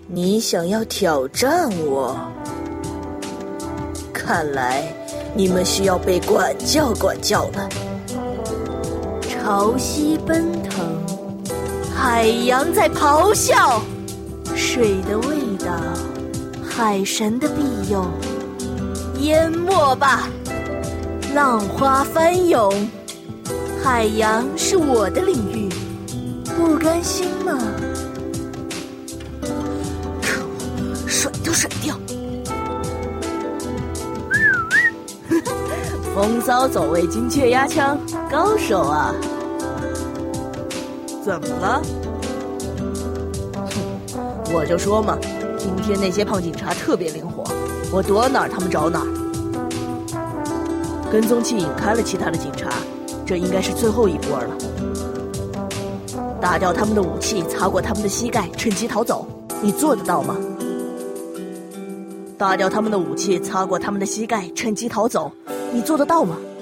你想要挑战我？看来你们需要被管教管教了。潮汐奔腾，海洋在咆哮，水的味道，海神的庇佑，淹没吧！浪花翻涌，海洋是我的领域，不甘心吗？可恶，甩掉甩掉！风骚走位金雀压枪，高手啊！怎么了？我就说嘛，今天那些胖警察特别灵活，我躲哪儿他们找哪儿。跟踪器引开了其他的警察，这应该是最后一波了。打掉他们的武器，擦过他们的膝盖，趁机逃走，你做得到吗？打掉他们的武器，擦过他们的膝盖，趁机逃走，你做得到吗？